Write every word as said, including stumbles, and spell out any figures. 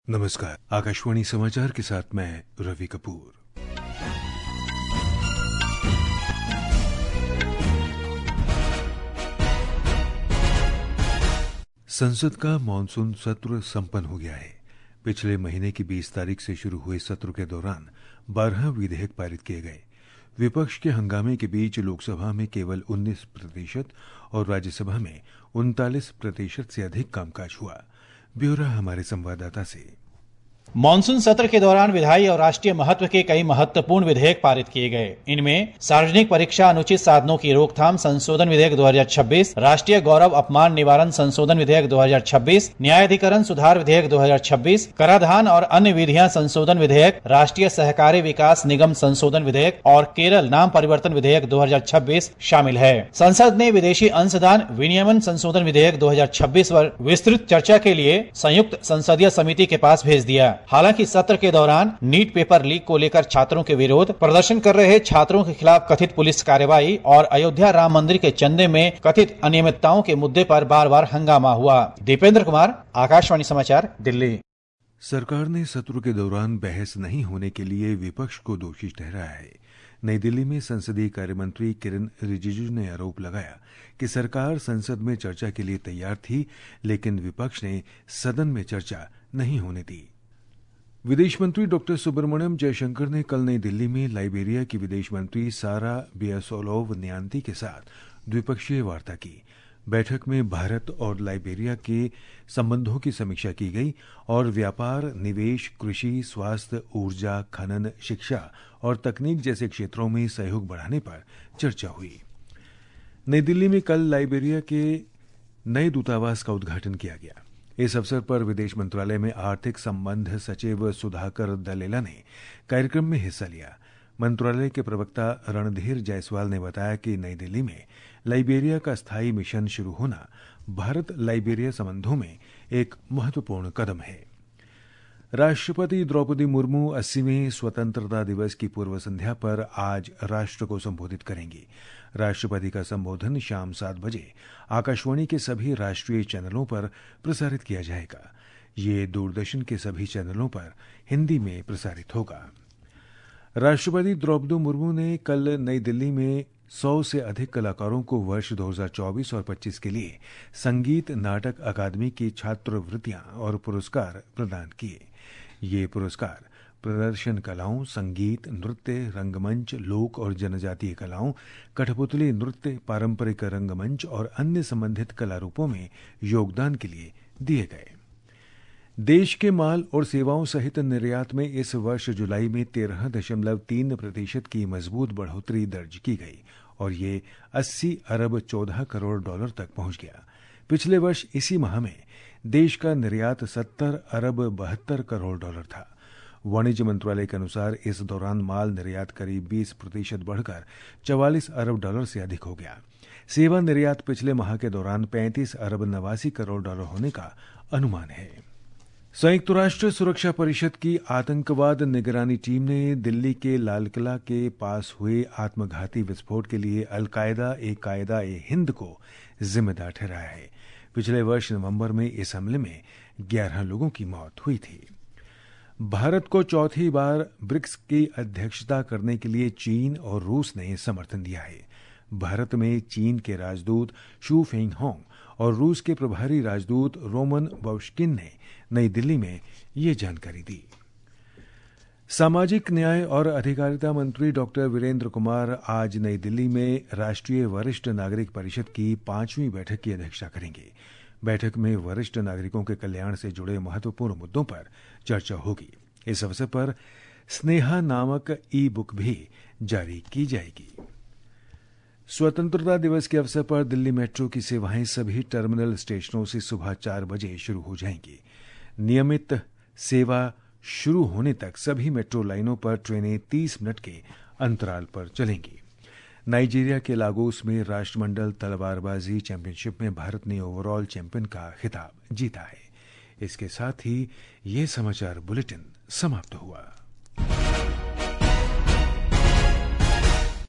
नमस्कार। आकाशवाणी समाचार के साथ मैं रवि कपूर। संसद का मानसून सत्र संपन्न हो गया है। पिछले महीने की बीस तारीख से शुरू हुए सत्र के दौरान बारह विधेयक पारित किए गए। विपक्ष के हंगामे के बीच लोकसभा में केवल उन्नीस प्रतिशत और राज्यसभा में उनतालीस प्रतिशत से अधिक कामकाज हुआ। ब्यौरा हमारे संवाददाता से। मानसून सत्र के दौरान विधायी और राष्ट्रीय महत्व के कई महत्वपूर्ण विधेयक पारित किए गए। इनमें सार्वजनिक परीक्षा अनुचित साधनों की रोकथाम संशोधन विधेयक दो हज़ार छब्बीस, राष्ट्रीय गौरव अपमान निवारण संशोधन विधेयक दो हज़ार छब्बीस, न्यायाधिकरण सुधार विधेयक दो हज़ार छब्बीस, कराधान और अन्य विधियां संशोधन विधेयक, राष्ट्रीय सहकारी विकास निगम संशोधन विधेयक और केरल नाम परिवर्तन विधेयक दो हज़ार छब्बीस शामिल है। संसद ने विदेशी अंशदान विनियमन संशोधन विधेयक दो हज़ार छब्बीस पर विस्तृत चर्चा के लिए संयुक्त संसदीय समिति के पास भेज दिया। हालांकि सत्र के दौरान नीट पेपर लीक को लेकर छात्रों के विरोध, प्रदर्शन कर रहे छात्रों के खिलाफ कथित पुलिस कार्रवाई और अयोध्या राम मंदिर के चंदे में कथित अनियमितताओं के मुद्दे पर बार बार हंगामा हुआ। दीपेंद्र कुमार, आकाशवाणी समाचार, दिल्ली। सरकार ने सत्र के दौरान बहस नहीं होने के लिए विपक्ष को दोषी ठहराया है। नई दिल्ली में संसदीय कार्य मंत्री किरेन रिजिजू ने आरोप लगाया कि सरकार संसद में चर्चा के लिए तैयार थी, लेकिन विपक्ष ने सदन में चर्चा नहीं होने दी। विदेश मंत्री डॉक्टर सुब्रमण्यम जयशंकर ने कल नई दिल्ली में लाइबेरिया की विदेश मंत्री सारा बियासोलोव न्यांती के साथ द्विपक्षीय वार्ता की। बैठक में भारत और लाइबेरिया के संबंधों की समीक्षा की गई और व्यापार, निवेश, कृषि, स्वास्थ्य, ऊर्जा, खनन, शिक्षा और तकनीक जैसे क्षेत्रों में सहयोग बढ़ाने पर चर्चा हुई। नई दिल्ली में कल लाइबेरिया के नए दूतावास का उद्घाटन किया गया। इस अवसर पर विदेश मंत्रालय में आर्थिक संबंध सचिव सुधाकर दलेला ने कार्यक्रम में हिस्सा लिया। मंत्रालय के प्रवक्ता रणधीर जायसवाल ने बताया कि नई दिल्ली में लाइबेरिया का स्थायी मिशन शुरू होना भारत लाइबेरिया संबंधों में एक महत्वपूर्ण कदम है। राष्ट्रपति द्रौपदी मुर्मू अस्सीवें स्वतंत्रता दिवस की पूर्व संध्या पर आज राष्ट्र को संबोधित करेंगी। राष्ट्रपति का संबोधन शाम सात बजे आकाशवाणी के सभी राष्ट्रीय चैनलों पर प्रसारित किया जाएगा। ये दूरदर्शन के सभी चैनलों पर हिंदी में प्रसारित होगा। राष्ट्रपति द्रौपदी मुर्मू ने कल नई दिल्ली में सौ से अधिक कलाकारों को वर्ष दो हज़ार चौबीस और पच्चीस के लिए संगीत नाटक अकादमी की छात्रवृत्तियां और पुरस्कार प्रदान किए। ये पुरस्कार प्रदर्शन कलाओं, संगीत, नृत्य, रंगमंच, लोक और जनजातीय कलाओं, कठपुतली नृत्य, पारंपरिक रंगमंच और अन्य संबंधित कला रूपों में योगदान के लिए दिए गए। देश के माल और सेवाओं सहित निर्यात में इस वर्ष जुलाई में तेरह दशमलव तीन प्रतिशत की मजबूत बढ़ोतरी दर्ज की गई और ये अस्सी अरब चौदह करोड़ डॉलर तक पहुंच गया। पिछले वर्ष इसी माह में देश का निर्यात सत्तर अरब बहत्तर करोड़ डॉलर था। वाणिज्य मंत्रालय के अनुसार इस दौरान माल निर्यात करीब बीस प्रतिशत बढ़कर चवालीस अरब डॉलर से अधिक हो गया। सेवा निर्यात पिछले माह के दौरान पैंतीस अरब नवासी करोड़ डॉलर होने का अनुमान है। संयुक्त राष्ट्र सुरक्षा परिषद की आतंकवाद निगरानी टीम ने दिल्ली के लालकिला के पास हुए आत्मघाती विस्फोट के लिए अल-कायदा ए कायदा ए हिंद को जिम्मेदार ठहराया है। पिछले वर्ष नवंबर में इस हमले में ग्यारह लोगों की मौत हुई थी। भारत को चौथी बार ब्रिक्स की अध्यक्षता करने के लिए चीन और रूस ने समर्थन दिया है। भारत में चीन के राजदूत शू फेंगहोंग और रूस के प्रभारी राजदूत रोमन बाबुश्किन ने नई दिल्ली में ये जानकारी दी। सामाजिक न्याय और अधिकारिता मंत्री डॉक्टर वीरेंद्र कुमार आज नई दिल्ली में राष्ट्रीय वरिष्ठ नागरिक परिषद की पांचवीं बैठक की अध्यक्षता करेंगे। बैठक में वरिष्ठ नागरिकों के कल्याण से जुड़े महत्वपूर्ण मुद्दों पर चर्चा होगी। इस अवसर पर स्नेहा नामक ई बुक भी जारी की जाएगी। स्वतंत्रता दिवस के अवसर पर दिल्ली मेट्रो की सेवाएं सभी टर्मिनल स्टेशनों से सुबह चार बजे शुरू हो जाएंगी। नियमित सेवा शुरू होने तक सभी मेट्रो लाइनों पर ट्रेनें तीस मिनट के अंतराल पर चलेंगी। नाइजीरिया के लागोस में राष्ट्रमंडल तलवारबाजी चैंपियनशिप में भारत ने ओवरऑल चैंपियन का खिताब जीता है। इसके साथ ही ये समाचार बुलेटिन समाप्त हुआ।